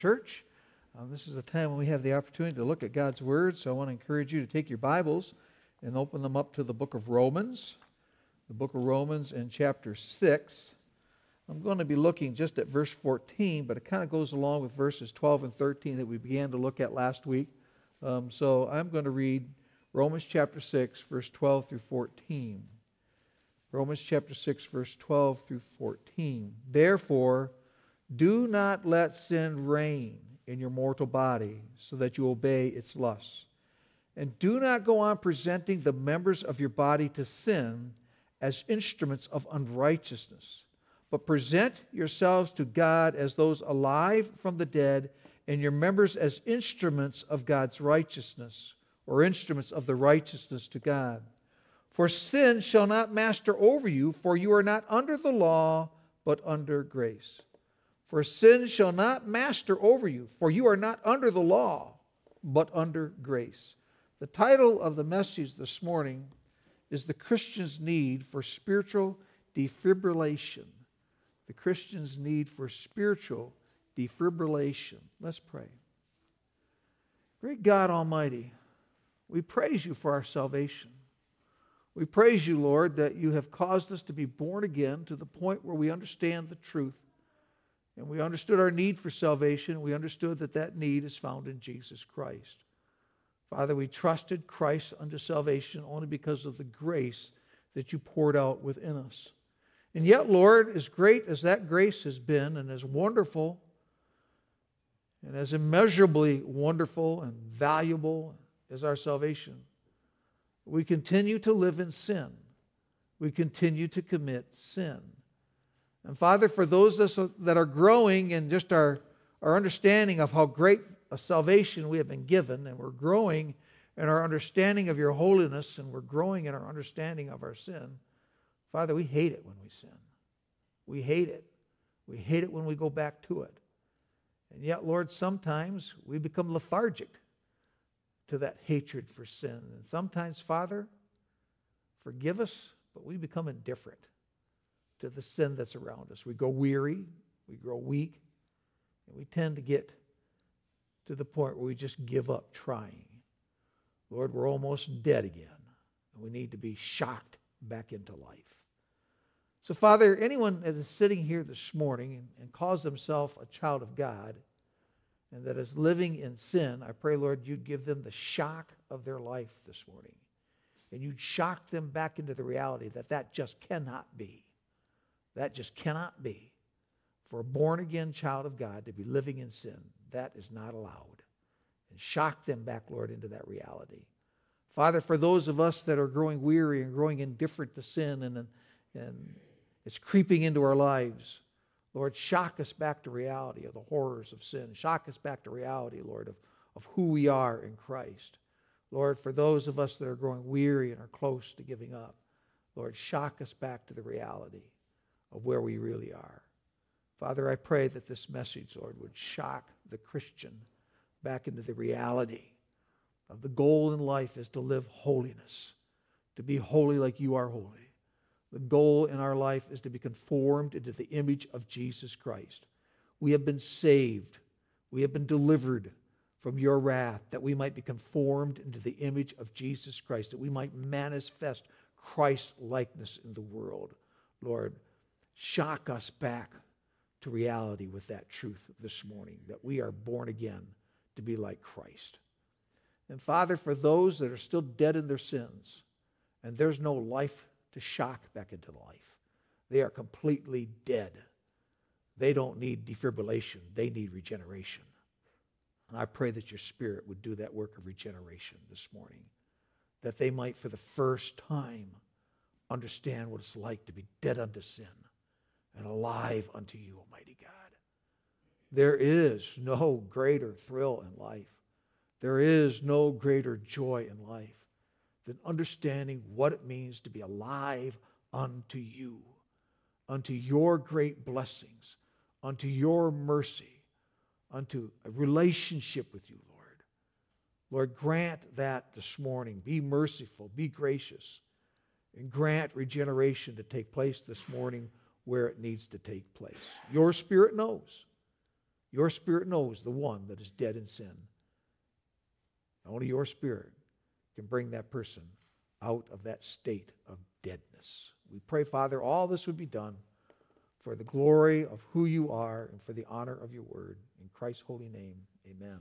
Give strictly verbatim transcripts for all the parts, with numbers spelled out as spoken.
Church. Um, this is a time when we have the opportunity to look at God's Word, so I want to encourage you to take your Bibles and open them up to the book of Romans, the book of Romans in chapter six. I'm going to be looking just at verse fourteen, but it kind of goes along with verses twelve and thirteen that we began to look at last week. Um, so I'm going to read Romans chapter six, verse twelve through fourteen. Romans chapter six, verse twelve through fourteen. Therefore, do not let sin reign in your mortal body, so that you obey its lusts. And do not go on presenting the members of your body to sin as instruments of unrighteousness, but present yourselves to God as those alive from the dead, and your members as instruments of God's righteousness, or instruments of the righteousness to God. For sin shall not master over you, for you are not under the law, but under grace. For sin shall not master over you, for you are not under the law, but under grace. The title of the message this morning is The Christian's Need for Spiritual Defibrillation. The Christian's Need for Spiritual Defibrillation. Let's pray. Great God Almighty, we praise you for our salvation. We praise you, Lord, that you have caused us to be born again to the point where we understand the truth. And we understood our need for salvation. We understood that that need is found in Jesus Christ. Father, we trusted Christ unto salvation only because of the grace that you poured out within us. And yet, Lord, as great as that grace has been, and as wonderful, and as immeasurably wonderful and valuable as our salvation, we continue to live in sin. We continue to commit sin. And Father, for those that are growing in just our, our understanding of how great a salvation we have been given, and we're growing in our understanding of your holiness, and we're growing in our understanding of our sin, Father, we hate it when we sin. We hate it. We hate it when we go back to it. And yet, Lord, sometimes we become lethargic to that hatred for sin. And sometimes, Father, forgive us, but we become indifferent to the sin that's around us. We go weary, we grow weak, and we tend to get to the point where we just give up trying. Lord, we're almost dead again, and we need to be shocked back into life. So, Father, anyone that is sitting here this morning and, and calls themselves a child of God and that is living in sin, I pray, Lord, you'd give them the shock of their life this morning, and you'd shock them back into the reality that that just cannot be. That just cannot be. For a born-again child of God to be living in sin, that is not allowed. And shock them back, Lord, into that reality. Father, for those of us that are growing weary and growing indifferent to sin, and, and it's creeping into our lives, Lord, shock us back to reality of the horrors of sin. Shock us back to reality, Lord, of, of who we are in Christ. Lord, for those of us that are growing weary and are close to giving up, Lord, shock us back to the reality of where we really are. Father, I pray that this message, Lord, would shock the Christian back into the reality of the goal in life is to live holiness, to be holy like you are holy. The goal in our life is to be conformed into the image of Jesus Christ. We have been saved. We have been delivered from your wrath, that we might be conformed into the image of Jesus Christ, that we might manifest Christ's likeness in the world. Lord, shock us back to reality with that truth this morning, that we are born again to be like Christ. And Father, for those that are still dead in their sins, and there's no life to shock back into life, they are completely dead. They don't need defibrillation. They need regeneration. And I pray that your Spirit would do that work of regeneration this morning, that they might for the first time understand what it's like to be dead unto sin and alive unto you, Almighty God. There is no greater thrill in life. There is no greater joy in life than understanding what it means to be alive unto you, unto your great blessings, unto your mercy, unto a relationship with you, Lord. Lord, grant that this morning. Be merciful, be gracious, and grant regeneration to take place this morning where it needs to take place. Your Spirit knows. Your Spirit knows the one that is dead in sin. Only your Spirit can bring that person out of that state of deadness. We pray, Father, all this would be done for the glory of who you are and for the honor of your word. In Christ's holy name, amen.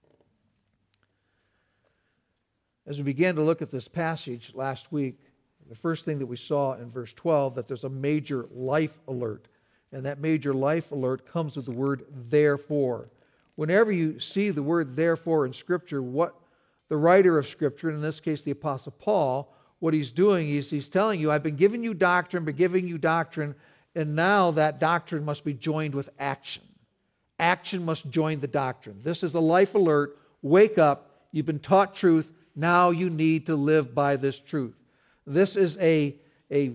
As we began to look at this passage last week, the first thing that we saw in verse twelve, that there's a major life alert. And that major life alert comes with the word therefore. Whenever you see the word therefore in Scripture, what the writer of Scripture, in this case the Apostle Paul, what he's doing is he's telling you, I've been giving you doctrine, been giving you doctrine, and now that doctrine must be joined with action. Action must join the doctrine. This is a life alert. Wake up. You've been taught truth. Now you need to live by this truth. This is a, a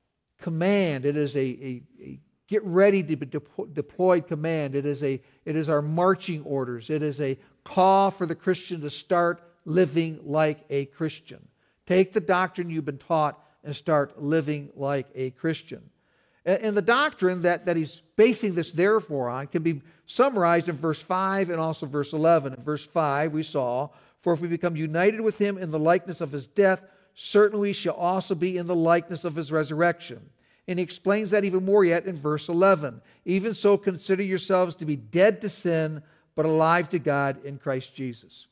command. It is a, a, a get ready to be deployed command. It is, a, it is our marching orders. It is a call for the Christian to start living like a Christian. Take the doctrine you've been taught and start living like a Christian. And the doctrine that, that he's basing this therefore on can be summarized in verse five and also verse eleven. In verse five we saw, for if we become united with him in the likeness of his death, certainly we shall also be in the likeness of his resurrection. And he explains that even more yet in verse eleven. Even so, consider yourselves to be dead to sin, but alive to God in Christ Jesus.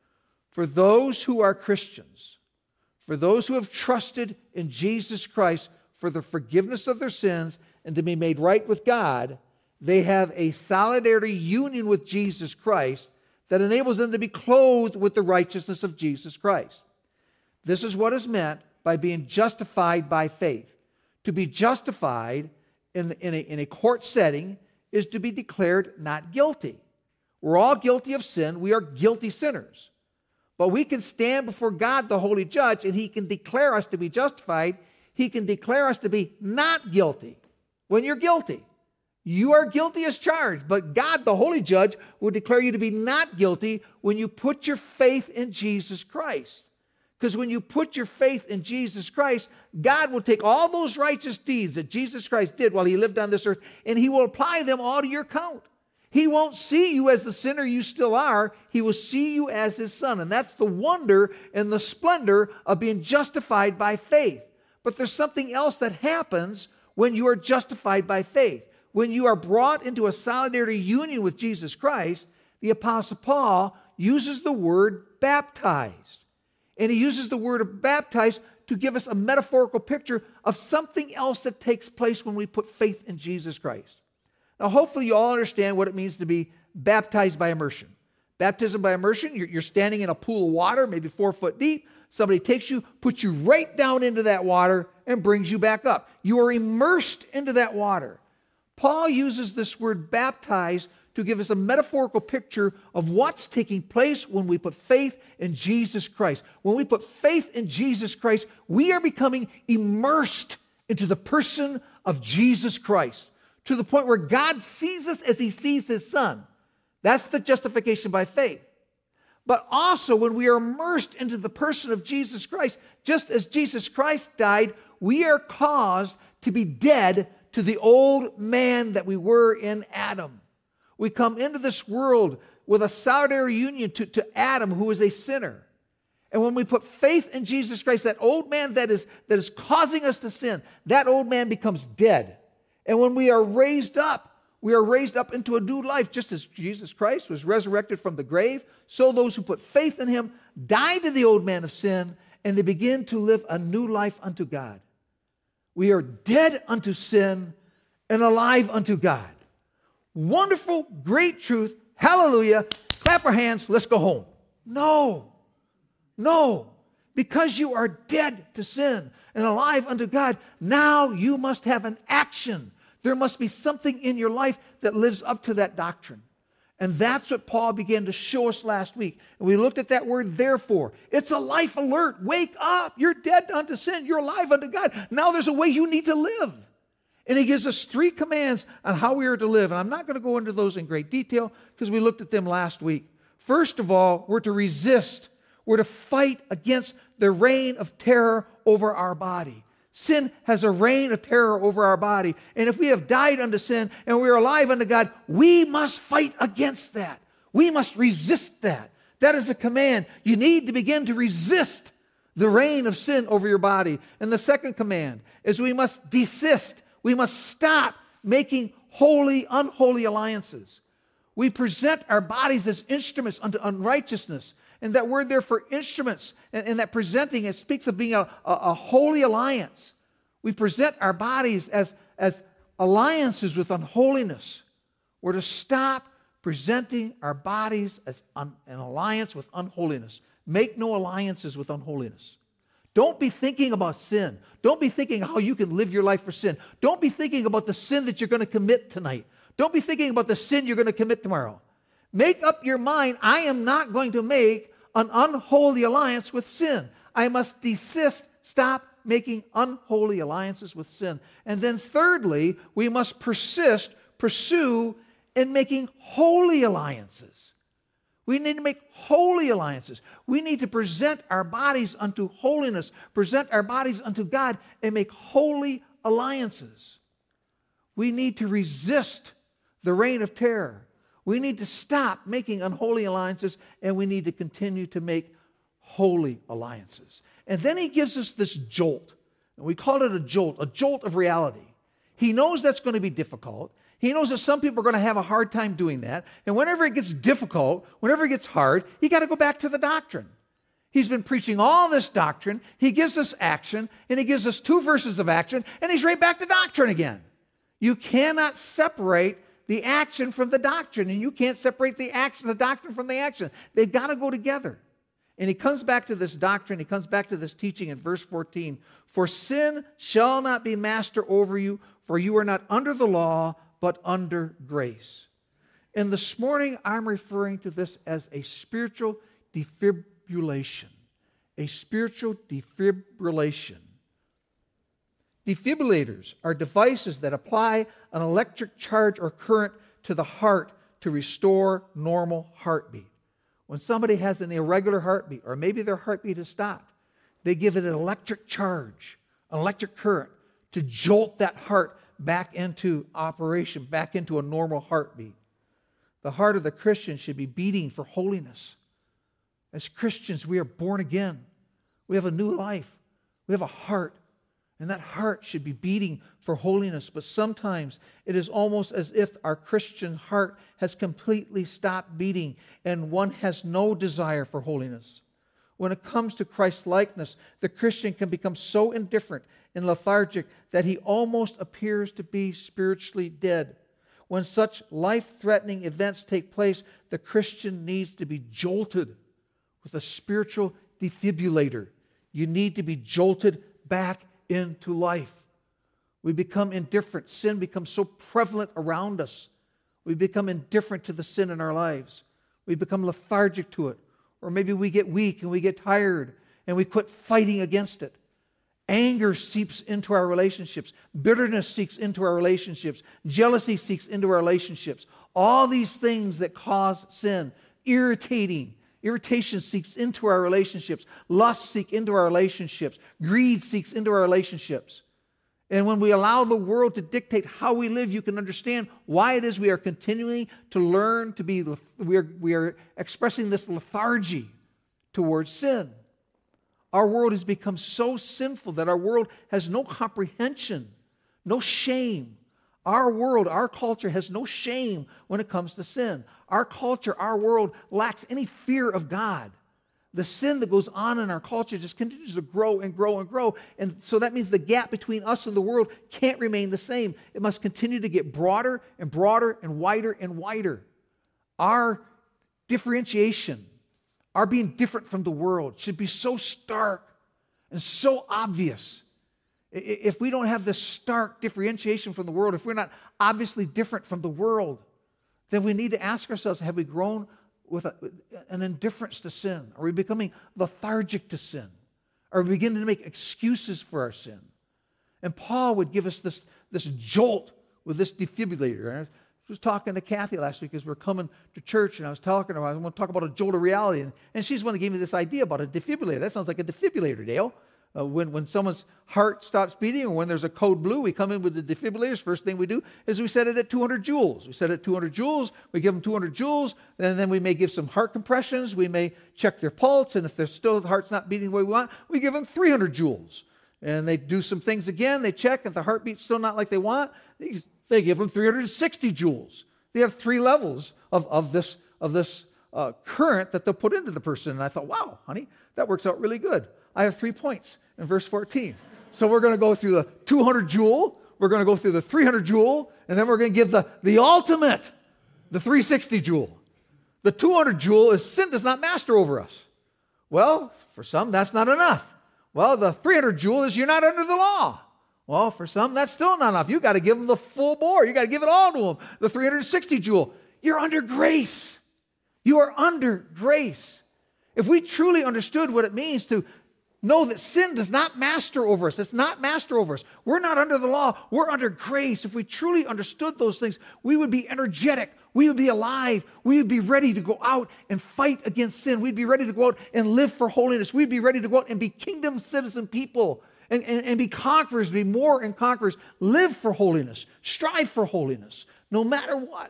For those who are Christians, for those who have trusted in Jesus Christ for the forgiveness of their sins and to be made right with God, they have a solidarity union with Jesus Christ that enables them to be clothed with the righteousness of Jesus Christ. This is what is meant by being justified by faith. To be justified in, in, a, in a court setting is to be declared not guilty. We're all guilty of sin. We are guilty sinners. But we can stand before God, the holy judge, and he can declare us to be justified. He can declare us to be not guilty when you're guilty. You are guilty as charged, but God, the holy judge, will declare you to be not guilty when you put your faith in Jesus Christ. Because when you put your faith in Jesus Christ, God will take all those righteous deeds that Jesus Christ did while he lived on this earth, and he will apply them all to your account. He won't see you as the sinner you still are. He will see you as his son. And that's the wonder and the splendor of being justified by faith. But there's something else that happens when you are justified by faith. When you are brought into a solidarity union with Jesus Christ, the Apostle Paul uses the word baptized. And he uses the word of baptized to give us a metaphorical picture of something else that takes place when we put faith in Jesus Christ. Now, hopefully you all understand what it means to be baptized by immersion. Baptism by immersion, you're, you're standing in a pool of water, maybe four foot deep. Somebody takes you, puts you right down into that water, and brings you back up. You are immersed into that water. Paul uses this word baptized to give us a metaphorical picture of what's taking place when we put faith in Jesus Christ. When we put faith in Jesus Christ, we are becoming immersed into the person of Jesus Christ, to the point where God sees us as he sees his son. That's the justification by faith. But also when we are immersed into the person of Jesus Christ, just as Jesus Christ died, we are caused to be dead to the old man that we were in Adam. We come into this world with a solidarity union to, to Adam, who is a sinner. And when we put faith in Jesus Christ, that old man that is, that is causing us to sin, that old man becomes dead. And when we are raised up, we are raised up into a new life, just as Jesus Christ was resurrected from the grave. So those who put faith in him die to the old man of sin, and they begin to live a new life unto God. We are dead unto sin and alive unto God. Wonderful, great truth. Hallelujah. Clap our hands. Let's go home. No. No. Because you are dead to sin and alive unto God, now you must have an action. There must be something in your life that lives up to that doctrine. And that's what Paul began to show us last week. And we looked at that word, therefore. It's a life alert. Wake up. You're dead unto sin. You're alive unto God. Now there's a way you need to live. And he gives us three commands on how we are to live. And I'm not going to go into those in great detail because we looked at them last week. First of all, we're to resist. We're to fight against the reign of terror over our body. Sin has a reign of terror over our body. And if we have died unto sin and we are alive unto God, we must fight against that. We must resist that. That is a command. You need to begin to resist the reign of sin over your body. And the second command is we must desist. We must stop making holy, unholy alliances. We present our bodies as instruments unto unrighteousness. And that word there for instruments, and, and that presenting, it speaks of being a, a, a holy alliance. We present our bodies as, as alliances with unholiness. We're to stop presenting our bodies as un, an alliance with unholiness. Make no alliances with unholiness. Don't be thinking about sin. Don't be thinking how you can live your life for sin. Don't be thinking about the sin that you're going to commit tonight. Don't be thinking about the sin you're going to commit tomorrow. Make up your mind, I am not going to make an unholy alliance with sin. I must desist, stop making unholy alliances with sin. And then thirdly, we must persist, pursue in making holy alliances. We need to make holy alliances. We need to present our bodies unto holiness, present our bodies unto God, and make holy alliances. We need to resist the reign of terror. We need to stop making unholy alliances, and we need to continue to make holy alliances. And then he gives us this jolt. And we call it a jolt, a jolt of reality. He knows that's going to be difficult. He knows that some people are going to have a hard time doing that. And whenever it gets difficult, whenever it gets hard, you got to go back to the doctrine. He's been preaching all this doctrine. He gives us action, and he gives us two verses of action, and he's right back to doctrine again. You cannot separate the action from the doctrine, and you can't separate the action, the doctrine from the action. They've got to go together. And he comes back to this doctrine, he comes back to this teaching in verse fourteen. For sin shall not be master over you, for you are not under the law, but under grace. And this morning I'm referring to this as a spiritual defibrillation. A spiritual defibrillation. Defibrillators are devices that apply an electric charge or current to the heart to restore normal heartbeat. When somebody has an irregular heartbeat, or maybe their heartbeat has stopped, they give it an electric charge, an electric current to jolt that heart back into operation, back into a normal heartbeat. The heart of the Christian should be beating for holiness. As Christians, we are born again. We have a new life. We have a heart. And that heart should be beating for holiness. But sometimes it is almost as if our Christian heart has completely stopped beating and one has no desire for holiness. When it comes to Christ's likeness, the Christian can become so indifferent and lethargic that he almost appears to be spiritually dead. When such life-threatening events take place, the Christian needs to be jolted with a spiritual defibrillator. You need to be jolted back into life. We become indifferent. Sin becomes so prevalent around us. We become indifferent to the sin in our lives. We become lethargic to it. Or maybe we get weak and we get tired and we quit fighting against it. Anger seeps into our relationships. Bitterness seeps into our relationships. Jealousy seeps into our relationships. All these things that cause sin. Irritating. Irritation seeps into our relationships. Lust seeks into our relationships. Greed seeks into our relationships. And when we allow the world to dictate how we live, you can understand why it is we are continuing to learn to be, we are, we are expressing this lethargy towards sin. Our world has become so sinful that our world has no comprehension, no shame. Our world, our culture has no shame when it comes to sin. Our culture, our world lacks any fear of God. The sin that goes on in our culture just continues to grow and grow and grow. And so that means the gap between us and the world can't remain the same. It must continue to get broader and broader and wider and wider. Our differentiation, our being different from the world should be so stark and so obvious. If we don't have this stark differentiation from the world, if we're not obviously different from the world, then we need to ask ourselves, have we grown with a, an indifference to sin? Are we becoming lethargic to sin? Are we beginning to make excuses for our sin? And Paul would give us this, this jolt with this defibrillator. I was talking to Kathy last week as we were coming to church, and I was talking to her. I want to talk about a jolt of reality. And, and she's the one that gave me this idea about a defibrillator. That sounds like a defibrillator, Dale. Uh, when, when someone's heart stops beating or when there's a code blue, we come in with the defibrillators. First thing we do is we set it at two hundred joules. We set it at two hundred joules. We give them two hundred joules. And then we may give some heart compressions. We may check their pulse. And if they're still, the heart's not beating the way we want, we give them three hundred joules. And they do some things again. They check. If the heartbeat's still not like they want, they, they give them three hundred sixty joules. They have three levels of, of this, of this uh, current that they'll put into the person. And I thought, wow, honey, that works out really good. I have three points in verse fourteen. So we're going to go through the two hundred joule, we're going to go through the three hundred joule, and then we're going to give the, the ultimate, the three hundred sixty joule. The two hundred joule is sin does not master over us. Well, for some, that's not enough. Well, the three hundred joule is you're not under the law. Well, for some, that's still not enough. You've got to give them the full bore. You've got to give it all to them. The three hundred sixty joule, you're under grace. You are under grace. If we truly understood what it means to know that sin does not master over us. It's not master over us. We're not under the law. We're under grace. If we truly understood those things, we would be energetic. We would be alive. We would be ready to go out and fight against sin. We'd be ready to go out and live for holiness. We'd be ready to go out and be kingdom citizen people and, and, and be conquerors, be more and conquerors. Live for holiness. Strive for holiness, no matter what.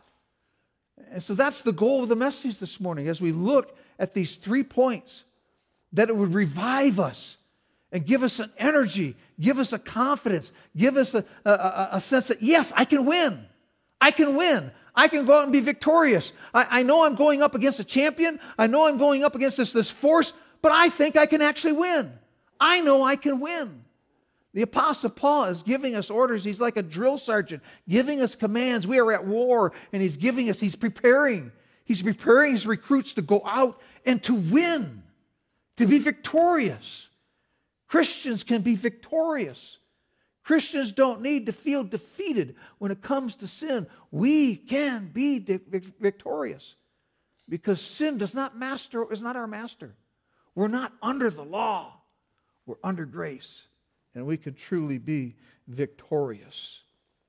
And so that's the goal of the message this morning as we look at these three points. That it would revive us and give us an energy, give us a confidence, give us a, a, a sense that, yes, I can win. I can win. I can go out and be victorious. I, I know I'm going up against a champion. I know I'm going up against this, this force, but I think I can actually win. I know I can win. The Apostle Paul is giving us orders. He's like a drill sergeant, giving us commands. We are at war, and he's giving us, he's preparing. He's preparing his recruits to go out and to win. To be victorious. Christians can be victorious. Christians don't need to feel defeated when it comes to sin. We can be victorious because sin does not master, is not our master. We're not under the law. We're under grace, and we can truly be victorious.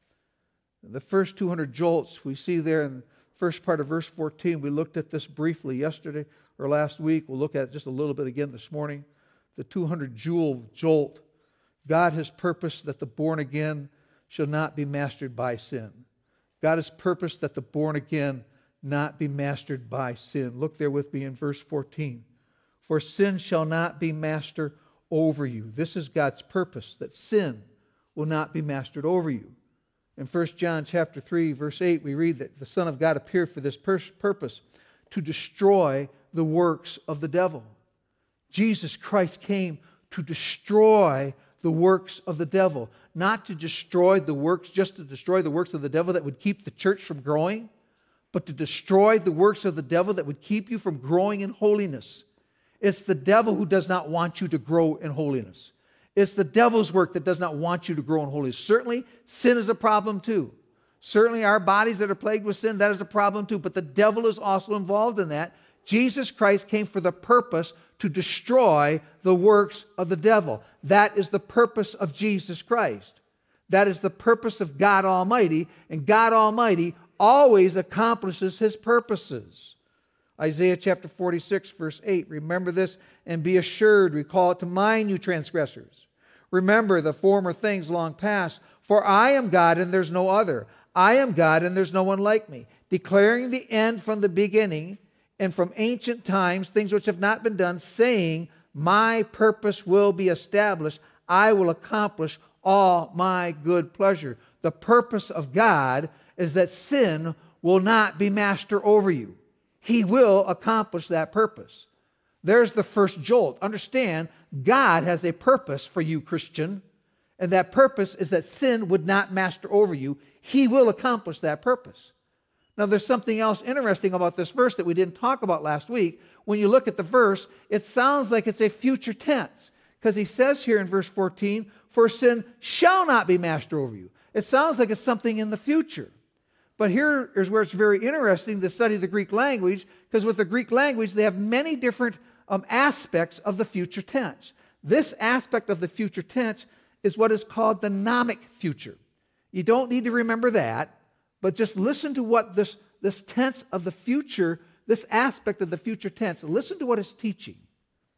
The first two hundred jolts we see there in the first part of verse fourteen. We looked at this briefly yesterday or last week. We'll look at it just a little bit again this morning. The two hundred joule jolt. God has purposed that the born again shall not be mastered by sin. God has purposed that the born again not be mastered by sin. Look there with me in verse fourteen. For sin shall not be master over you. This is God's purpose, that sin will not be mastered over you. In First John chapter three, verse eight, we read that the Son of God appeared for this purpose, to destroy the works of the devil. Jesus Christ came to destroy the works of the devil. Not to destroy the works, just to destroy the works of the devil that would keep the church from growing, but to destroy the works of the devil that would keep you from growing in holiness. It's the devil who does not want you to grow in holiness. It's the devil's work that does not want you to grow in holiness. Certainly, sin is a problem too. Certainly, our bodies that are plagued with sin, that is a problem too. But the devil is also involved in that. Jesus Christ came for the purpose to destroy the works of the devil. That is the purpose of Jesus Christ. That is the purpose of God Almighty. And God Almighty always accomplishes His purposes. Isaiah chapter forty-six, verse eight. Remember this and be assured. Recall it to mind, you transgressors. Remember the former things long past. For I am God and there's no other. I am God and there's no one like me. Declaring the end from the beginning and from ancient times, things which have not been done, saying, my purpose will be established. I will accomplish all my good pleasure. The purpose of God is that sin will not be master over you. He will accomplish that purpose. There's the first jolt. Understand, God has a purpose for you, Christian, and that purpose is that sin would not master over you. He will accomplish that purpose. Now, there's something else interesting about this verse that we didn't talk about last week. When you look at the verse, it sounds like it's a future tense, because he says here in verse fourteen, for sin shall not be master over you. It sounds like it's something in the future. But here is where it's very interesting to study the Greek language, because with the Greek language, they have many different um, aspects of the future tense. This aspect of the future tense is what is called the nomic future. You don't need to remember that, but just listen to what this, this tense of the future, this aspect of the future tense, listen to what it's teaching.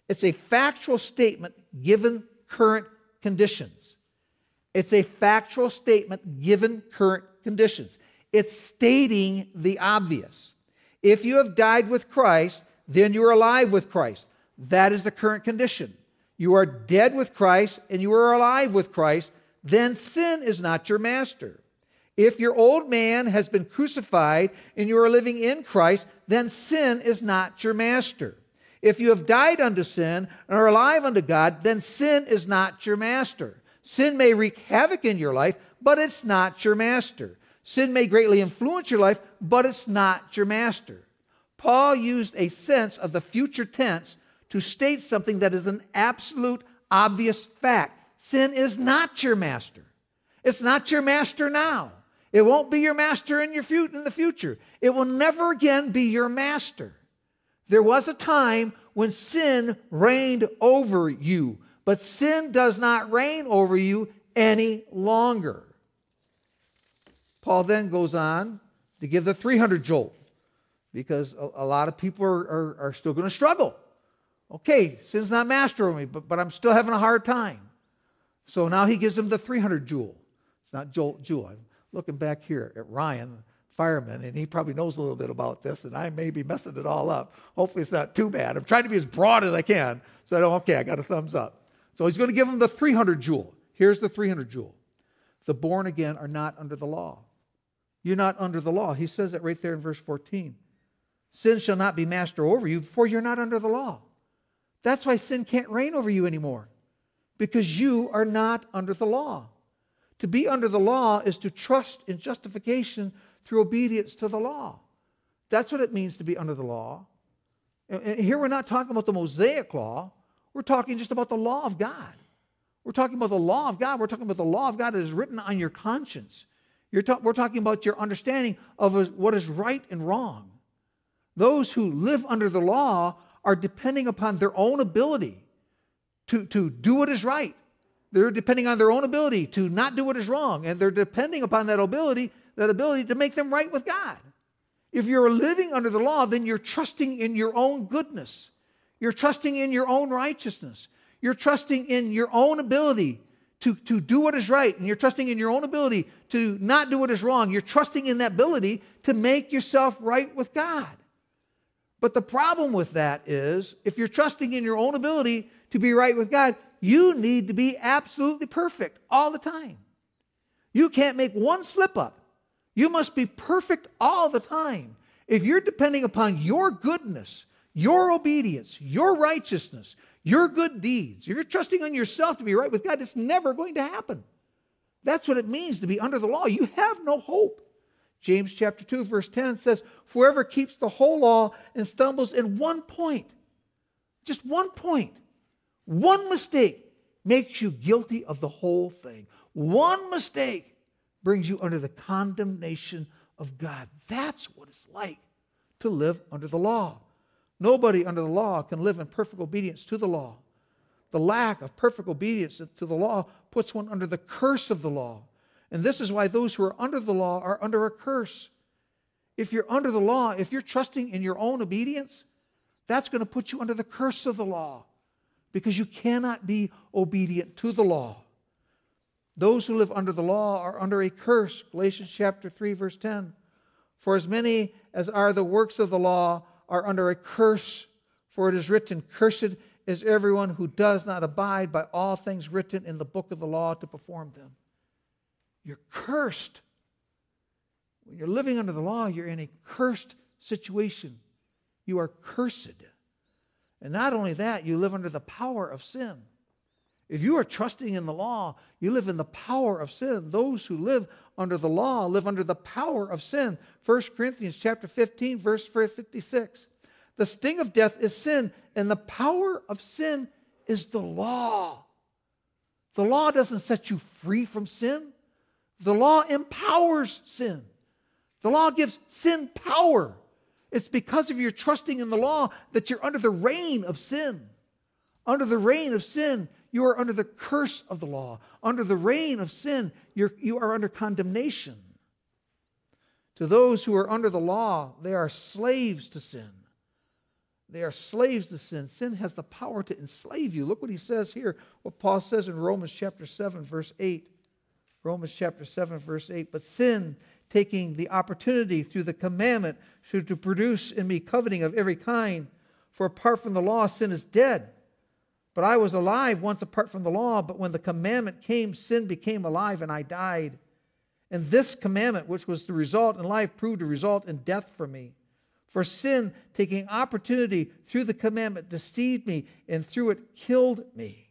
It's a factual statement given current conditions. It's a factual statement given current conditions. It's stating the obvious. If you have died with Christ, then you are alive with Christ. That is the current condition. You are dead with Christ and you are alive with Christ, then sin is not your master. If your old man has been crucified and you are living in Christ, then sin is not your master. If you have died unto sin and are alive unto God, then sin is not your master. Sin may wreak havoc in your life, but it's not your master. Sin may greatly influence your life, but it's not your master. Paul used a sense of the future tense to state something that is an absolute obvious fact. Sin is not your master. It's not your master now. It won't be your master in your fu- in the future. It will never again be your master. There was a time when sin reigned over you, but sin does not reign over you any longer. Paul then goes on to give the three hundred jolt, because a, a lot of people are, are, are still going to struggle. Okay, sin's not master over me, but, but I'm still having a hard time. So now he gives them the three hundred joule. It's not jolt, joule. I'm looking back here at Ryan, the fireman, and he probably knows a little bit about this, and I may be messing it all up. Hopefully it's not too bad. I'm trying to be as broad as I can, so I don't, okay, I got a thumbs up. So he's going to give them the three hundred joule. Here's the three hundred joule. The born again are not under the law. You're not under the law. He says it right there in verse fourteen. Sin shall not be master over you, for you're not under the law. That's why sin can't reign over you anymore, because you are not under the law. To be under the law is to trust in justification through obedience to the law. That's what it means to be under the law. And here we're not talking about the Mosaic law. We're talking just about the law of God. We're talking about the law of God. We're talking about the law of God that is written on your conscience. You're ta- we're talking about your understanding of what is right and wrong. Those who live under the law are depending upon their own ability to, to do what is right. They're depending on their own ability to not do what is wrong. And they're depending upon that ability, that ability to make them right with God. If you're living under the law, then you're trusting in your own goodness. You're trusting in your own righteousness. You're trusting in your own ability to, to do what is right. And you're trusting in your own ability to not do what is wrong. You're trusting in that ability to make yourself right with God. But the problem with that is, if you're trusting in your own ability to be right with God, you need to be absolutely perfect all the time. You can't make one slip up. You must be perfect all the time. If you're depending upon your goodness, your obedience, your righteousness, your good deeds, if you're trusting on yourself to be right with God, it's never going to happen. That's what it means to be under the law. You have no hope. James chapter two, verse ten says, whoever keeps the whole law and stumbles in one point, just one point, one mistake makes you guilty of the whole thing. One mistake brings you under the condemnation of God. That's what it's like to live under the law. Nobody under the law can live in perfect obedience to the law. The lack of perfect obedience to the law puts one under the curse of the law. And this is why those who are under the law are under a curse. If you're under the law, if you're trusting in your own obedience, that's going to put you under the curse of the law, because you cannot be obedient to the law. Those who live under the law are under a curse. Galatians chapter three, verse ten. For as many as are the works of the law are under a curse, for it is written, cursed is everyone who does not abide by all things written in the book of the law to perform them. You're cursed. When you're living under the law, you're in a cursed situation. You are cursed. And not only that, you live under the power of sin. If you are trusting in the law, you live in the power of sin. Those who live under the law live under the power of sin. First Corinthians chapter fifteen, verse fifty-six. The sting of death is sin, and the power of sin is the law. The law doesn't set you free from sin. The law empowers sin. The law gives sin power. It's because of your trusting in the law that you're under the reign of sin. Under the reign of sin, you are under the curse of the law. Under the reign of sin, you're, you are under condemnation. To those who are under the law, they are slaves to sin. They are slaves to sin. Sin has the power to enslave you. Look what he says here, what Paul says in Romans chapter seven, verse eight. Romans chapter seven, verse eight. But sin, taking the opportunity through the commandment to, to produce in me coveting of every kind, for apart from the law, sin is dead. But I was alive once apart from the law, but when the commandment came, sin became alive and I died. And this commandment, which was the result in life, proved to result in death for me. For sin, taking opportunity through the commandment, deceived me, and through it killed me.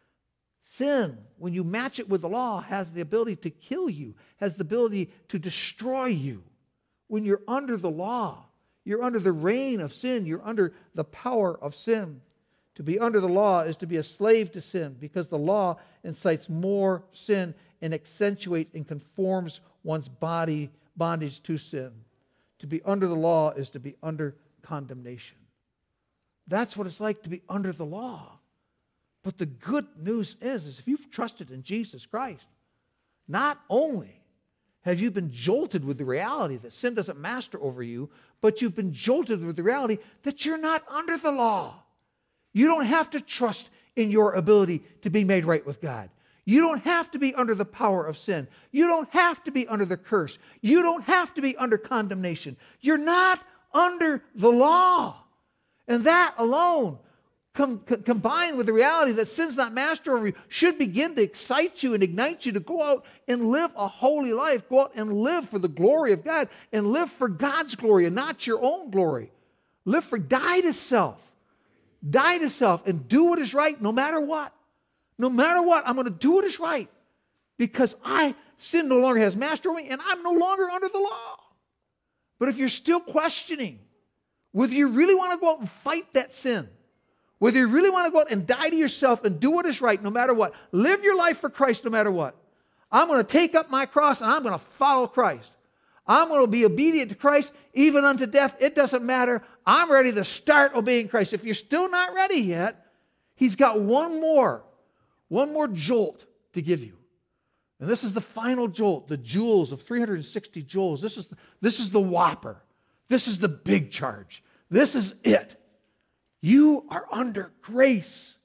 Sin, when you match it with the law, has the ability to kill you, has the ability to destroy you. When you're under the law, you're under the reign of sin, you're under the power of sin. To be under the law is to be a slave to sin, because the law incites more sin and accentuates and conforms one's body bondage to sin. To be under the law is to be under condemnation. That's what it's like to be under the law. But the good news is, is if you've trusted in Jesus Christ, not only have you been jolted with the reality that sin doesn't master over you, but you've been jolted with the reality that you're not under the law. You don't have to trust in your ability to be made right with God. You don't have to be under the power of sin. You don't have to be under the curse. You don't have to be under condemnation. You're not under the law. And that alone, com- com- combined with the reality that sin's not master over you, should begin to excite you and ignite you to go out and live a holy life. Go out and live for the glory of God and live for God's glory and not your own glory. Live for, die to self. Die to self and do what is right no matter what. No matter what, I'm going to do what is right because I, sin no longer has master over me and I'm no longer under the law. But if you're still questioning whether you really want to go out and fight that sin, whether you really want to go out and die to yourself and do what is right no matter what, live your life for Christ no matter what. I'm going to take up my cross and I'm going to follow Christ. I'm going to be obedient to Christ even unto death. It doesn't matter. I'm ready to start obeying Christ. If you're still not ready yet, He's got one more, one more jolt to give you. And this is the final jolt, the joules of three hundred sixty joules. This is, the, this is the whopper. This is the big charge. This is it. You are under grace.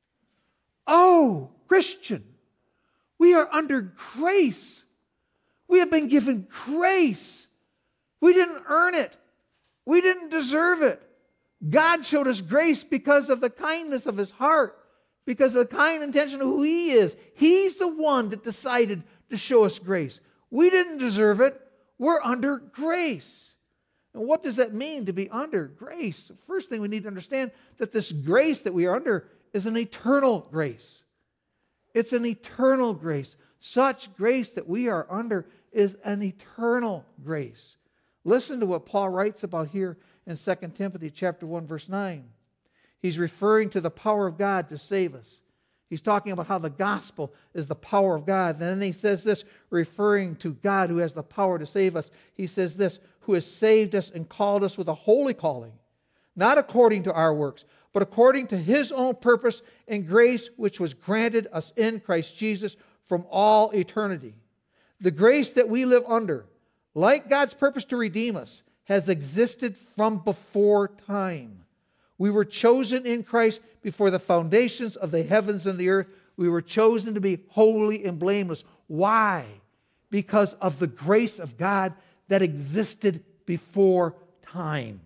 Oh, Christian, we are under grace. We have been given grace. We didn't earn it. We didn't deserve it. God showed us grace because of the kindness of His heart, because of the kind intention of who He is. He's the one that decided to show us grace. We didn't deserve it. We're under grace. And what does that mean to be under grace? First thing we need to understand that this grace that we are under is an eternal grace. It's an eternal grace. Such grace that we are under is an eternal grace. Listen to what Paul writes about here in Second Timothy chapter one, verse nine. He's referring to the power of God to save us. He's talking about how the gospel is the power of God. And then he says this, referring to God who has the power to save us. He says this, who has saved us and called us with a holy calling, not according to our works, but according to His own purpose and grace, which was granted us in Christ Jesus from all eternity. The grace that we live under, like God's purpose to redeem us, has existed from before time. We were chosen in Christ before the foundations of the heavens and the earth. We were chosen to be holy and blameless. Why? Because of the grace of God that existed before time.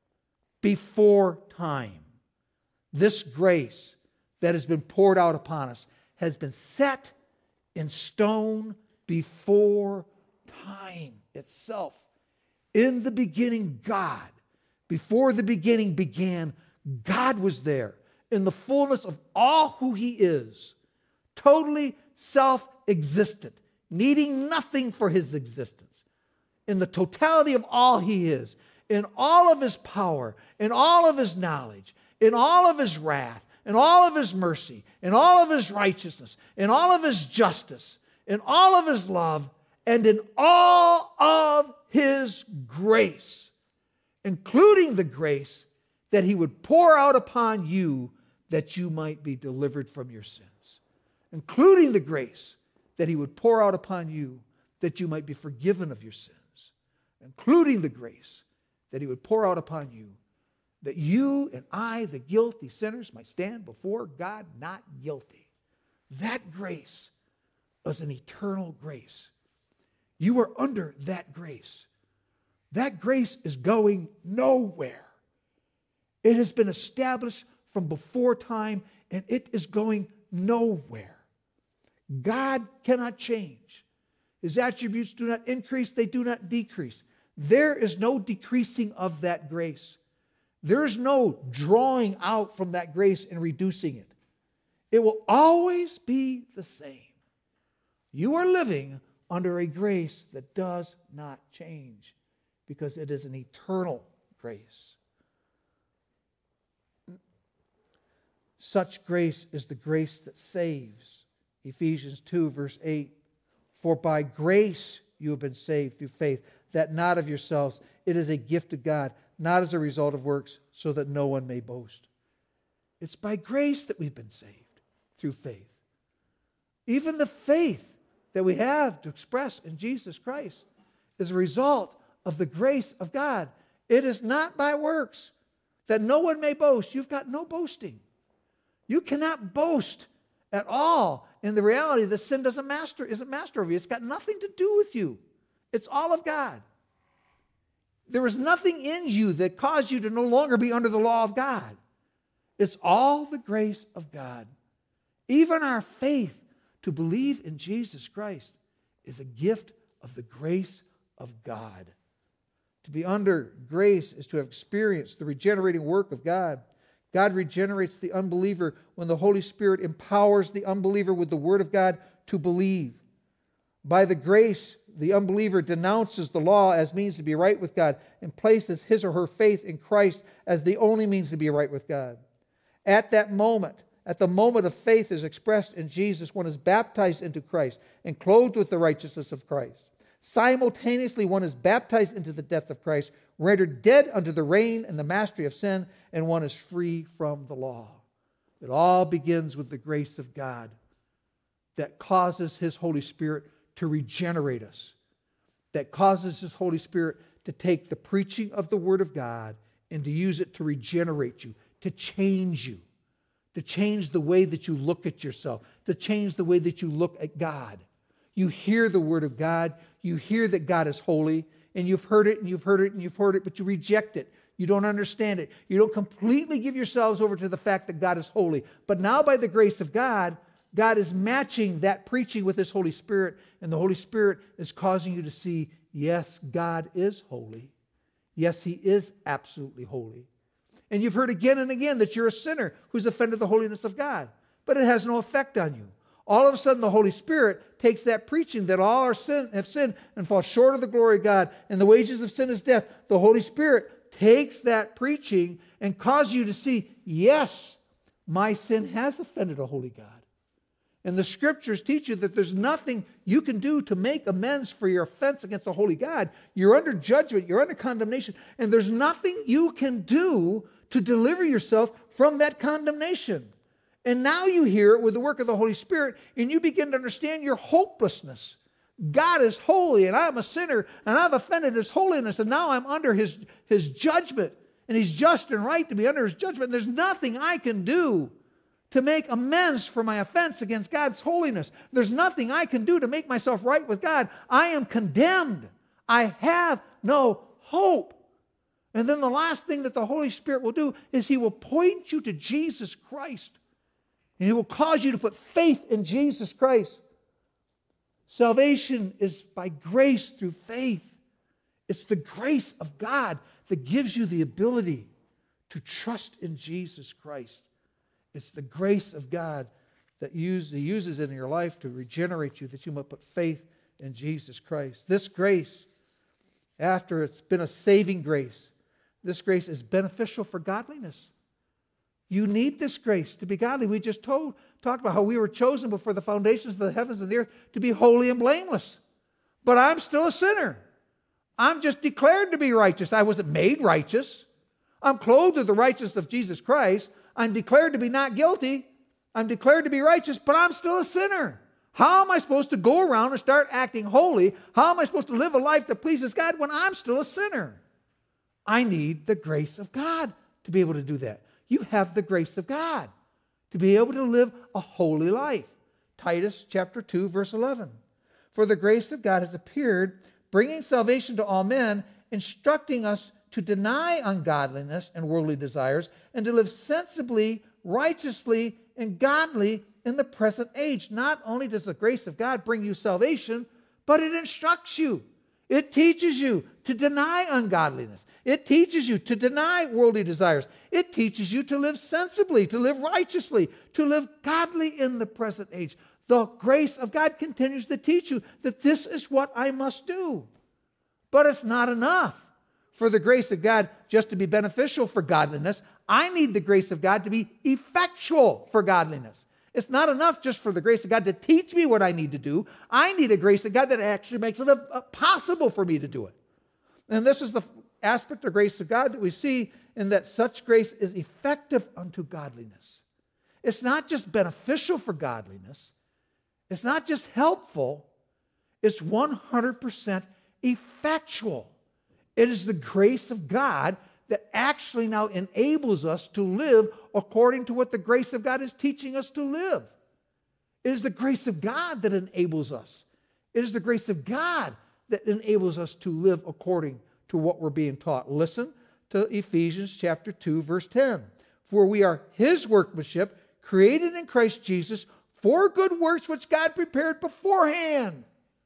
Before time. This grace that has been poured out upon us has been set in stone before time itself. In the beginning, God. Before the beginning began, God was there in the fullness of all who He is, totally self-existent, needing nothing for His existence. In the totality of all He is, in all of His power, in all of His knowledge, in all of His wrath, in all of His mercy, in all of His righteousness, in all of His justice, in all of His love, and in all of His grace, including the grace that He would pour out upon you that you might be delivered from your sins, including the grace that He would pour out upon you that you might be forgiven of your sins, including the grace that He would pour out upon you that you and I, the guilty sinners, might stand before God not guilty. That grace is an eternal grace. You are under that grace. That grace is going nowhere. It has been established from before time, and it is going nowhere. God cannot change. His attributes do not increase, they do not decrease. There is no decreasing of that grace. There is no drawing out from that grace and reducing it. It will always be the same. You are living under a grace that does not change because it is an eternal grace. Such grace is the grace that saves. Ephesians two, verse eight. For by grace you have been saved through faith, that not of yourselves. It is a gift of God, not as a result of works, so that no one may boast. It's by grace that we've been saved, through faith. Even the faith that we have to express in Jesus Christ is a result of the grace of God. It is not by works, that no one may boast. You've got no boasting. You cannot boast at all in the reality that sin doesn't master, isn't master of you. It's got nothing to do with you. It's all of God. There is nothing in you that caused you to no longer be under the law of God. It's all the grace of God. Even our faith to believe in Jesus Christ is a gift of the grace of God. To be under grace is to have experienced the regenerating work of God. God regenerates the unbeliever when the Holy Spirit empowers the unbeliever with the Word of God to believe. By the grace, the unbeliever denounces the law as means to be right with God and places his or her faith in Christ as the only means to be right with God. At that moment, at the moment of faith is expressed in Jesus, one is baptized into Christ and clothed with the righteousness of Christ. Simultaneously, one is baptized into the death of Christ, rendered dead under the reign and the mastery of sin, and one is free from the law. It all begins with the grace of God that causes His Holy Spirit to regenerate us, that causes His Holy Spirit to take the preaching of the Word of God and to use it to regenerate you, to change you, to change the way that you look at yourself, to change the way that you look at God. You hear the Word of God, you hear that God is holy, and you've heard it and you've heard it and you've heard it, but you reject it. You don't understand it. You don't completely give yourselves over to the fact that God is holy. But now by the grace of God, God is matching that preaching with His Holy Spirit, and the Holy Spirit is causing you to see, yes, God is holy. Yes, He is absolutely holy. And you've heard again and again that you're a sinner who's offended the holiness of God, but it has no effect on you. All of a sudden, the Holy Spirit takes that preaching that all our sin have sinned and fall short of the glory of God, and the wages of sin is death. The Holy Spirit takes that preaching and causes you to see, yes, my sin has offended a holy God. And the Scriptures teach you that there's nothing you can do to make amends for your offense against a holy God. You're under judgment, you're under condemnation, and there's nothing you can do to deliver yourself from that condemnation. And now you hear it with the work of the Holy Spirit, and you begin to understand your hopelessness. God is holy, and I'm a sinner, and I've offended His holiness, and now I'm under His, His judgment. And He's just and right to be under His judgment. And there's nothing I can do to make amends for my offense against God's holiness. There's nothing I can do to make myself right with God. I am condemned. I have no hope. And then the last thing that the Holy Spirit will do is He will point you to Jesus Christ. And He will cause you to put faith in Jesus Christ. Salvation is by grace through faith. It's the grace of God that gives you the ability to trust in Jesus Christ. It's the grace of God that use, He uses in your life to regenerate you, that you might put faith in Jesus Christ. This grace, after it's been a saving grace, this grace is beneficial for godliness. You need this grace to be godly. We just told, talked about how we were chosen before the foundations of the heavens and the earth to be holy and blameless. But I'm still a sinner. I'm just declared to be righteous. I wasn't made righteous. I'm clothed with the righteousness of Jesus Christ. I'm declared to be not guilty. I'm declared to be righteous, but I'm still a sinner. How am I supposed to go around and start acting holy? How am I supposed to live a life that pleases God when I'm still a sinner? I need the grace of God to be able to do that. You have the grace of God to be able to live a holy life. Titus chapter two, verse eleven. For the grace of God has appeared, bringing salvation to all men, instructing us to deny ungodliness and worldly desires, and to live sensibly, righteously, and godly in the present age. Not only does the grace of God bring you salvation, but it instructs you. It teaches you to deny ungodliness. It teaches you to deny worldly desires. It teaches you to live sensibly, to live righteously, to live godly in the present age. The grace of God continues to teach you that this is what I must do. But it's not enough for the grace of God just to be beneficial for godliness. I need the grace of God to be effectual for godliness. It's not enough just for the grace of God to teach me what I need to do. I need a grace of God that actually makes it a, a possible for me to do it. And this is the aspect of grace of God that we see in that such grace is effective unto godliness. It's not just beneficial for godliness. It's not just helpful. It's one hundred percent effectual. It is the grace of God that actually now enables us to live according to what the grace of God is teaching us to live. It is the grace of God that enables us. It is the grace of God that enables us to live according to what we're being taught. Listen to Ephesians chapter two, verse ten. For we are His workmanship, created in Christ Jesus, for good works which God prepared beforehand,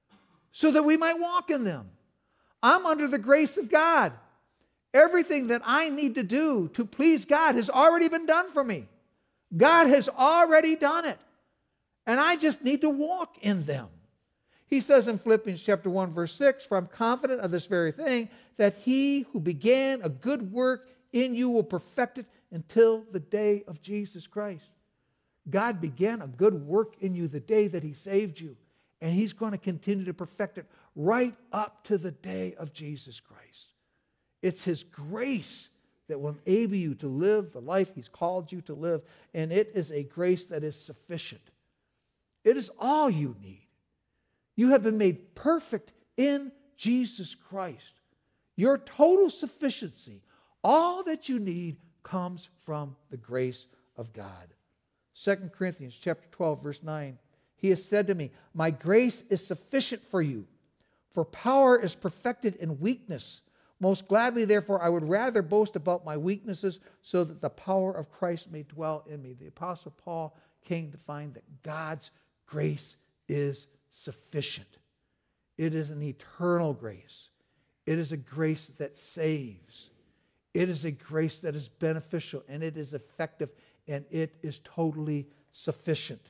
so that we might walk in them. I'm under the grace of God. Everything that I need to do to please God has already been done for me. God has already done it. And I just need to walk in them. He says in Philippians chapter one, verse six, for I'm confident of this very thing, that He who began a good work in you will perfect it until the day of Jesus Christ. God began a good work in you the day that He saved you. And He's going to continue to perfect it right up to the day of Jesus Christ. It's His grace that will enable you to live the life He's called you to live. And it is a grace that is sufficient. It is all you need. You have been made perfect in Jesus Christ. Your total sufficiency, all that you need, comes from the grace of God. Second Corinthians chapter twelve, verse nine. He has said to me, my grace is sufficient for you, for power is perfected in weakness. Most gladly, therefore, I would rather boast about my weaknesses so that the power of Christ may dwell in me. The Apostle Paul came to find that God's grace is sufficient. It is an eternal grace. It is a grace that saves. It is a grace that is beneficial, and it is effective, and it is totally sufficient.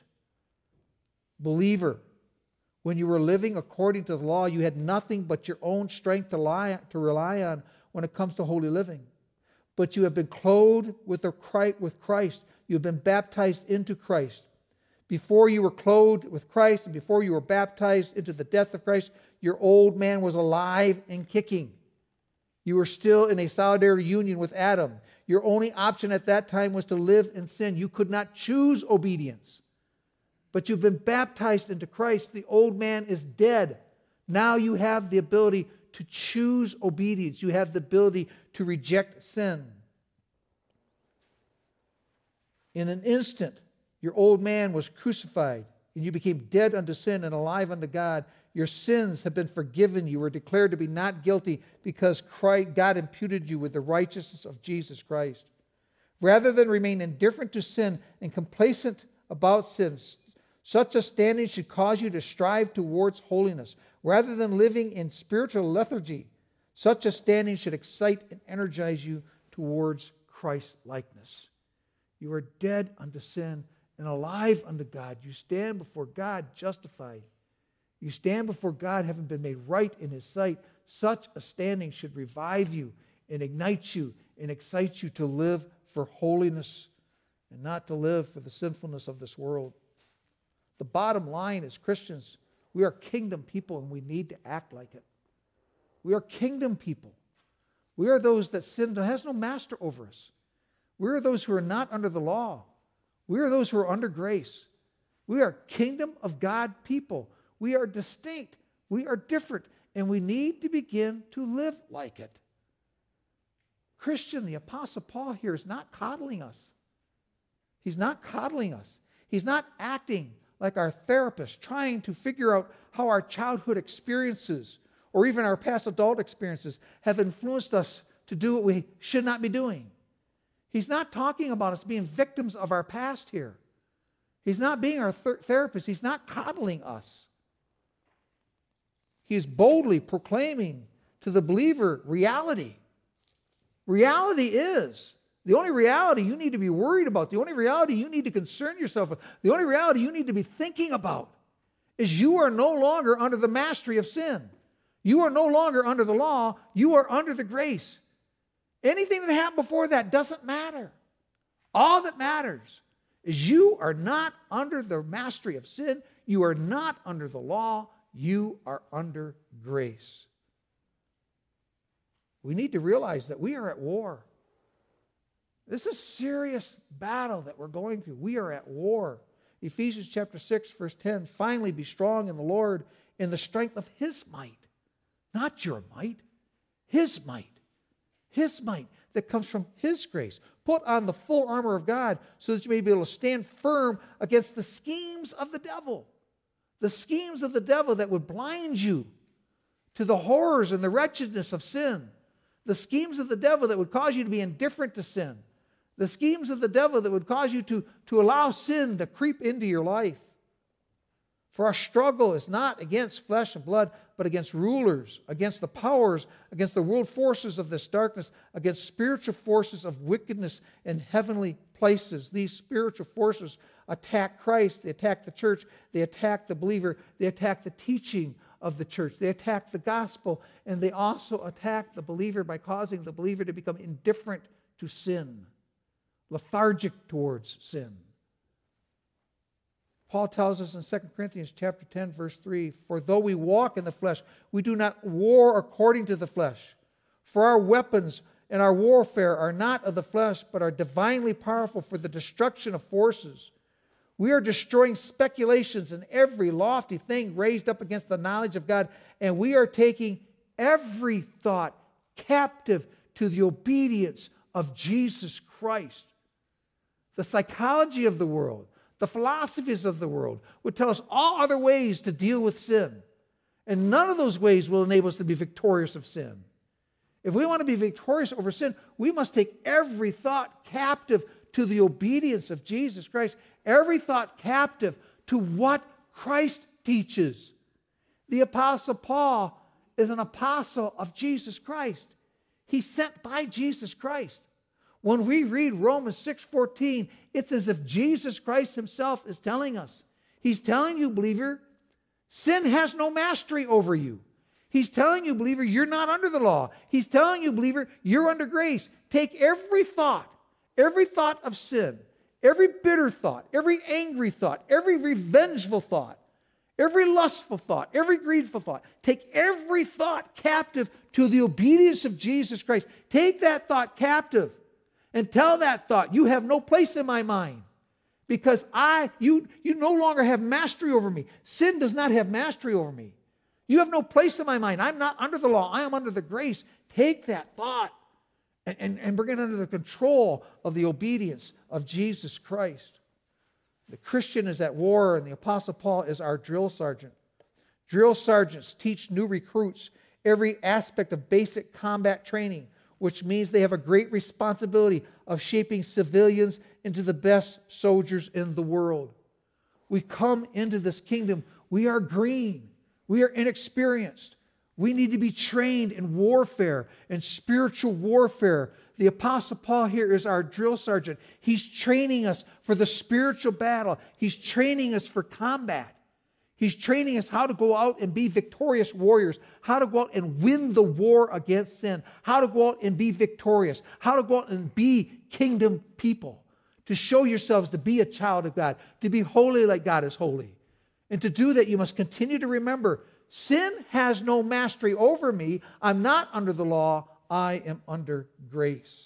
Believer, when you were living according to the law, you had nothing but your own strength to, lie, to rely on when it comes to holy living. But you have been clothed with, the Christ, with Christ. You have been baptized into Christ. Before you were clothed with Christ and before you were baptized into the death of Christ, your old man was alive and kicking. You were still in a solidary union with Adam. Your only option at that time was to live in sin. You could not choose obedience. But you've been baptized into Christ. The old man is dead. Now you have the ability to choose obedience. You have the ability to reject sin. In an instant, your old man was crucified, and you became dead unto sin and alive unto God. Your sins have been forgiven. You were declared to be not guilty because Christ, God imputed you with the righteousness of Jesus Christ. Rather than remain indifferent to sin and complacent about sin, such a standing should cause you to strive towards holiness. Rather than living in spiritual lethargy, such a standing should excite and energize you towards Christ-likeness. You are dead unto sin and alive unto God. You stand before God justified. You stand before God having been made right in His sight. Such a standing should revive you and ignite you and excite you to live for holiness and not to live for the sinfulness of this world. The bottom line is, Christians, we are kingdom people and we need to act like it. We are kingdom people. We are those that sin has no master over us. We are those who are not under the law. We are those who are under grace. We are kingdom of God people. We are distinct. We are different. And we need to begin to live like it. Christian, the Apostle Paul here is not coddling us. He's not coddling us. He's not acting like our therapist, trying to figure out how our childhood experiences or even our past adult experiences have influenced us to do what we should not be doing. He's not talking about us being victims of our past here. He's not being our ther- therapist. He's not coddling us. He is boldly proclaiming to the believer reality. Reality is, the only reality you need to be worried about, the only reality you need to concern yourself with, the only reality you need to be thinking about is you are no longer under the mastery of sin. You are no longer under the law. You are under the grace. Anything that happened before that doesn't matter. All that matters is you are not under the mastery of sin. You are not under the law. You are under grace. We need to realize that we are at war. This is a serious battle that we're going through. We are at war. Ephesians chapter six, verse ten, finally be strong in the Lord in the strength of His might. Not your might, His might. His might that comes from His grace. Put on the full armor of God so that you may be able to stand firm against the schemes of the devil. The schemes of the devil that would blind you to the horrors and the wretchedness of sin. The schemes of the devil that would cause you to be indifferent to sin. The schemes of the devil that would cause you to, to allow sin to creep into your life. For our struggle is not against flesh and blood, but against rulers, against the powers, against the world forces of this darkness, against spiritual forces of wickedness in heavenly places. These spiritual forces attack Christ, they attack the church, they attack the believer, they attack the teaching of the church, they attack the gospel, and they also attack the believer by causing the believer to become indifferent to sin, lethargic towards sin. Paul tells us in Second Corinthians chapter ten, verse three, for though we walk in the flesh, we do not war according to the flesh. For our weapons and our warfare are not of the flesh, but are divinely powerful for the destruction of forces. We are destroying speculations and every lofty thing raised up against the knowledge of God, and we are taking every thought captive to the obedience of Jesus Christ. The psychology of the world, the philosophies of the world would tell us all other ways to deal with sin. And none of those ways will enable us to be victorious of sin. If we want to be victorious over sin, we must take every thought captive to the obedience of Jesus Christ. Every thought captive to what Christ teaches. The Apostle Paul is an apostle of Jesus Christ. He's sent by Jesus Christ. When we read Romans six fourteen, it's as if Jesus Christ Himself is telling us. He's telling you, believer, sin has no mastery over you. He's telling you, believer, you're not under the law. He's telling you, believer, you're under grace. Take every thought, every thought of sin, every bitter thought, every angry thought, every revengeful thought, every lustful thought, every greedful thought. Take every thought captive to the obedience of Jesus Christ. Take that thought captive. And tell that thought, you have no place in my mind. Because I, you, you no longer have mastery over me. Sin does not have mastery over me. You have no place in my mind. I'm not under the law. I am under the grace. Take that thought and, and, and bring it under the control of the obedience of Jesus Christ. The Christian is at war, and the Apostle Paul is our drill sergeant. Drill sergeants teach new recruits every aspect of basic combat training, which means they have a great responsibility of shaping civilians into the best soldiers in the world. We come into this kingdom, we are green, we are inexperienced. We need to be trained in warfare and spiritual warfare. The Apostle Paul here is our drill sergeant. He's training us for the spiritual battle. He's training us for combat. He's training us how to go out and be victorious warriors, how to go out and win the war against sin, how to go out and be victorious, how to go out and be kingdom people, to show yourselves to be a child of God, to be holy like God is holy. And to do that, you must continue to remember, sin has no mastery over me. I'm not under the law. I am under grace.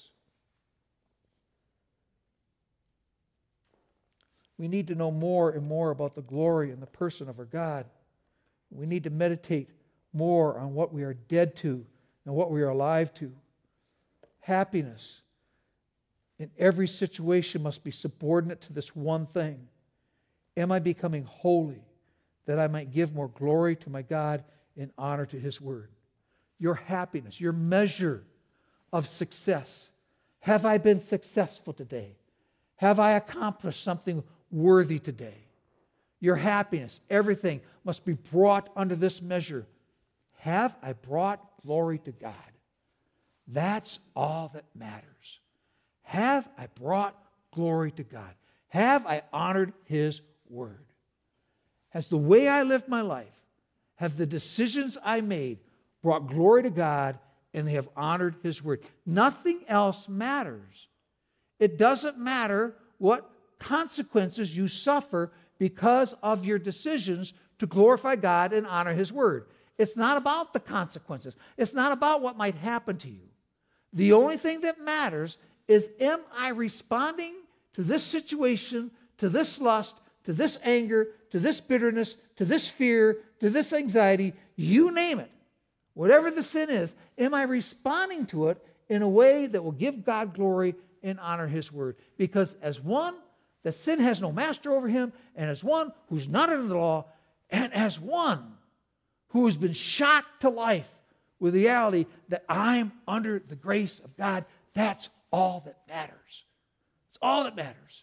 We need to know more and more about the glory and the person of our God. We need to meditate more on what we are dead to and what we are alive to. happiness in every situation must be subordinate to this one thing. Am I becoming holy that I might give more glory to my God and honor to His word? Your happiness, your measure of success. Have I been successful today? Have I accomplished something worthy today? Your happiness, everything must be brought under this measure. Have I brought glory to God? That's all that matters. Have I brought glory to God? Have I honored His word? Has the way I lived my life, have the decisions I made brought glory to God and they have honored His word? Nothing else matters. It doesn't matter what consequences you suffer because of your decisions to glorify God and honor His word. It's not about the consequences. It's not about what might happen to you. The only thing that matters is, am I responding to this situation, to this lust, to this anger, to this bitterness, to this fear, to this anxiety, you name it. Whatever the sin is, am I responding to it in a way that will give God glory and honor His word? Because as one, that sin has no master over him, and as one who's not under the law, and as one who has been shocked to life with the reality that I'm under the grace of God, that's all that matters. It's all that matters.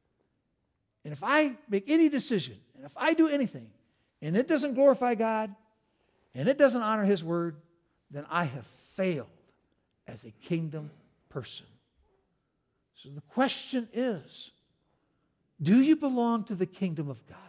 And if I make any decision, and if I do anything, and it doesn't glorify God, and it doesn't honor His word, then I have failed as a kingdom person. So the question is, do you belong to the kingdom of God?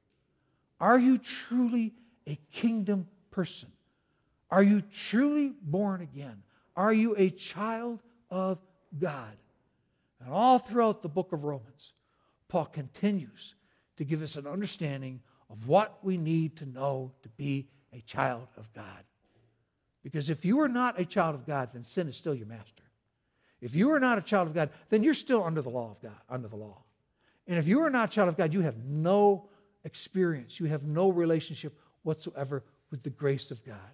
Are you truly a kingdom person? Are you truly born again? Are you a child of God? And all throughout the book of Romans, Paul continues to give us an understanding of what we need to know to be a child of God. Because if you are not a child of God, then sin is still your master. If you are not a child of God, then you're still under the law of God, under the law. And if you are not a child of God, you have no experience. You have no relationship whatsoever with the grace of God.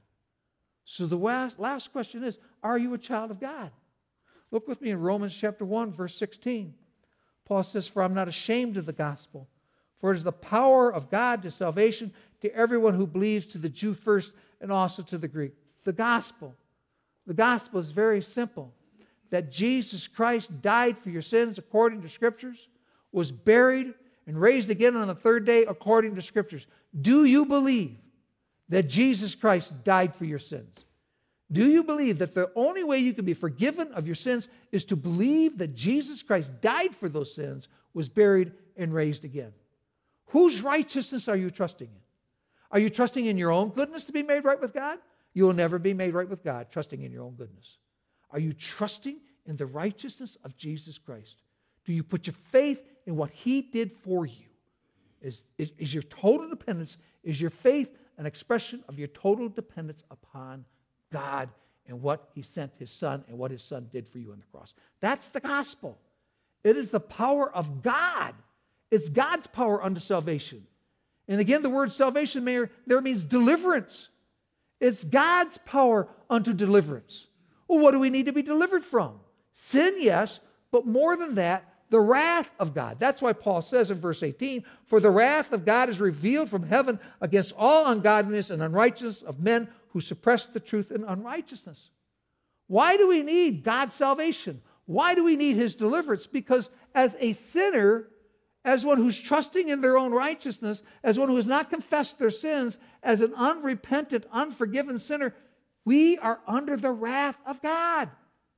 So the last, last question is, are you a child of God? Look with me in Romans chapter one, verse sixteen. Paul says, for I'm not ashamed of the gospel, for it is the power of God to salvation to everyone who believes, to the Jew first and also to the Greek. The gospel. The gospel is very simple. That Jesus Christ died for your sins according to Scriptures, was buried and raised again on the third day according to Scriptures. Do you believe that Jesus Christ died for your sins? Do you believe that the only way you can be forgiven of your sins is to believe that Jesus Christ died for those sins, was buried, and raised again? Whose righteousness are you trusting in? Are you trusting in your own goodness to be made right with God? You will never be made right with God trusting in your own goodness. Are you trusting in the righteousness of Jesus Christ? Do you put your faith in what He did for you? Is, is, is your total dependence, is your faith an expression of your total dependence upon God and what He sent His Son and what His Son did for you on the cross? That's the gospel. It is the power of God. It's God's power unto salvation. And again, the word salvation there means deliverance. It's God's power unto deliverance. Well, what do we need to be delivered from? Sin, yes, but more than that, the wrath of God. That's why Paul says in verse eighteen, for the wrath of God is revealed from heaven against all ungodliness and unrighteousness of men who suppress the truth in unrighteousness. Why do we need God's salvation? Why do we need His deliverance? Because as a sinner, as one who's trusting in their own righteousness, as one who has not confessed their sins, as an unrepentant, unforgiven sinner, we are under the wrath of God.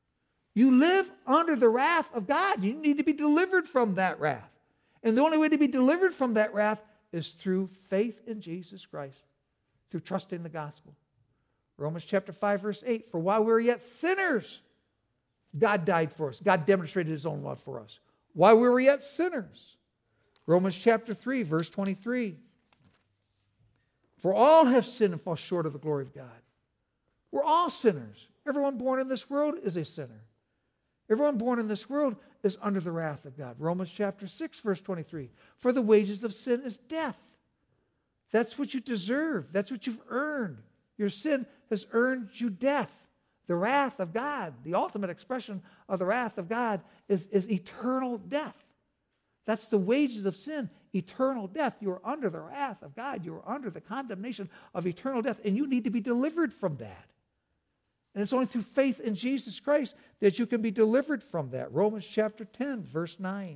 You live under the wrath of God. You need to be delivered from that wrath. And the only way to be delivered from that wrath is through faith in Jesus Christ, through trusting the gospel. Romans chapter five, verse eight, for while we were yet sinners, God died for us. God demonstrated His own love for us. While we were yet sinners. Romans chapter three, verse twenty-three. For all have sinned and fall short of the glory of God. We're all sinners. Everyone born in this world is a sinner. Everyone born in this world is under the wrath of God. Romans chapter six, verse twenty-three. For the wages of sin is death. That's what you deserve. That's what you've earned. Your sin has earned you death. The wrath of God, the ultimate expression of the wrath of God is, is eternal death. That's the wages of sin, eternal death. You are under the wrath of God. You are under the condemnation of eternal death, and you need to be delivered from that. And it's only through faith in Jesus Christ that you can be delivered from that. Romans chapter ten, verse nine.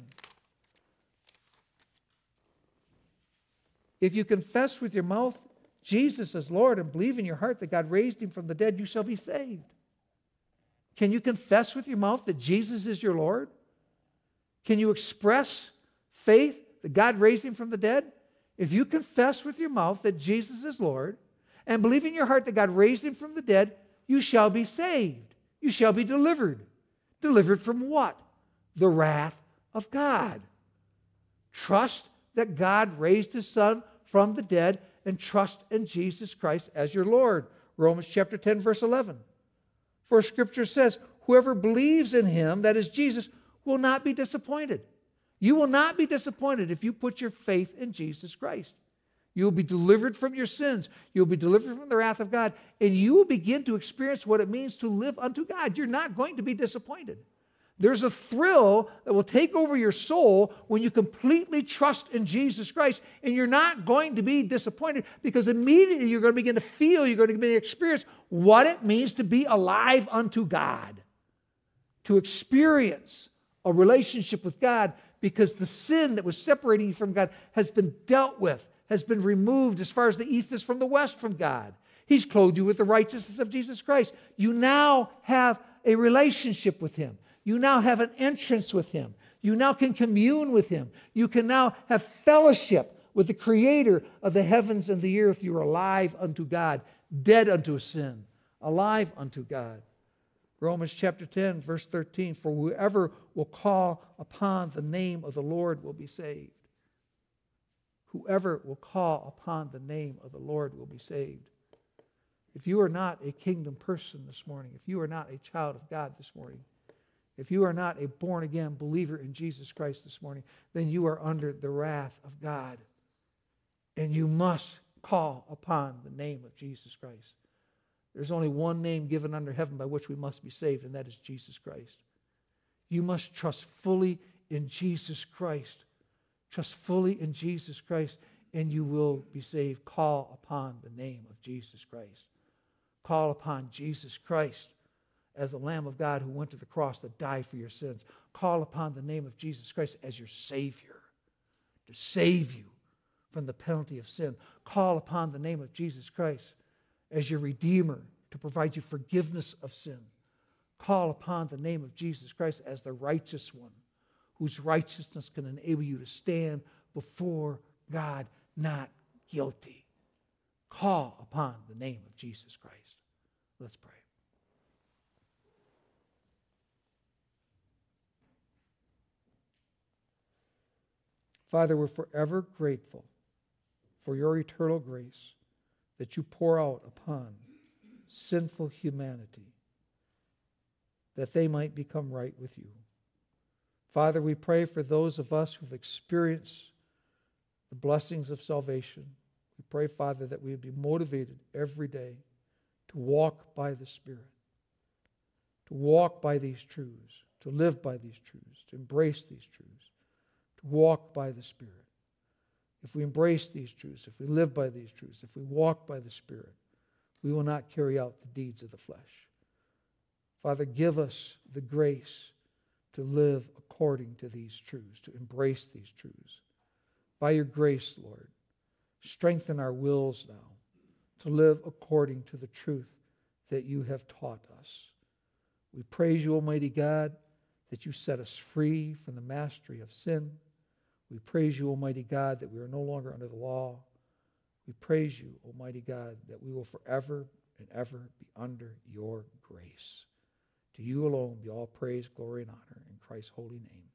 If you confess with your mouth Jesus as Lord and believe in your heart that God raised him from the dead, you shall be saved. Can you confess with your mouth that Jesus is your Lord? Can you express faith that God raised him from the dead? If you confess with your mouth that Jesus is Lord and believe in your heart that God raised him from the dead, you shall be saved. You shall be delivered. Delivered from what? The wrath of God. Trust that God raised his Son from the dead and trust in Jesus Christ as your Lord. Romans chapter ten, verse eleven. For Scripture says, whoever believes in him, that is Jesus, will not be disappointed. You will not be disappointed if you put your faith in Jesus Christ. You will be delivered from your sins. You'll be delivered from the wrath of God, and you will begin to experience what it means to live unto God. You're not going to be disappointed. There's a thrill that will take over your soul when you completely trust in Jesus Christ, and you're not going to be disappointed because immediately you're going to begin to feel, you're going to begin to experience what it means to be alive unto God, to experience a relationship with God because the sin that was separating you from God has been dealt with, has been removed as far as the east is from the west from God. He's clothed you with the righteousness of Jesus Christ. You now have a relationship with him. You now have an entrance with him. You now can commune with him. You can now have fellowship with the creator of the heavens and the earth. You are alive unto God, dead unto sin, alive unto God. Romans chapter ten, verse thirteen, for whoever will call upon the name of the Lord will be saved. Whoever will call upon the name of the Lord will be saved. If you are not a kingdom person this morning, if you are not a child of God this morning, if you are not a born-again believer in Jesus Christ this morning, then you are under the wrath of God. And you must call upon the name of Jesus Christ. There's only one name given under heaven by which we must be saved, and that is Jesus Christ. You must trust fully in Jesus Christ. Trust fully in Jesus Christ, and you will be saved. Call upon the name of Jesus Christ. Call upon Jesus Christ as the Lamb of God who went to the cross to die for your sins. Call upon the name of Jesus Christ as your Savior to save you from the penalty of sin. Call upon the name of Jesus Christ as your Redeemer to provide you forgiveness of sin. Call upon the name of Jesus Christ as the righteous one whose righteousness can enable you to stand before God not guilty. Call upon the name of Jesus Christ. Let's pray. Father, we're forever grateful for your eternal grace that you pour out upon sinful humanity, that they might become right with you. Father, we pray for those of us who've experienced the blessings of salvation. We pray, Father, that we would be motivated every day to walk by the Spirit, to walk by these truths, to live by these truths, to embrace these truths, to walk by the Spirit. If we embrace these truths, if we live by these truths, if we walk by the Spirit, we will not carry out the deeds of the flesh. Father, give us the grace to live according to these truths, to embrace these truths. By your grace, Lord, strengthen our wills now to live according to the truth that you have taught us. We praise you, Almighty God, that you set us free from the mastery of sin. We praise you, Almighty God, that we are no longer under the law. We praise you, Almighty God, that we will forever and ever be under your grace. To you alone be all praise, glory, and honor in Christ's holy name.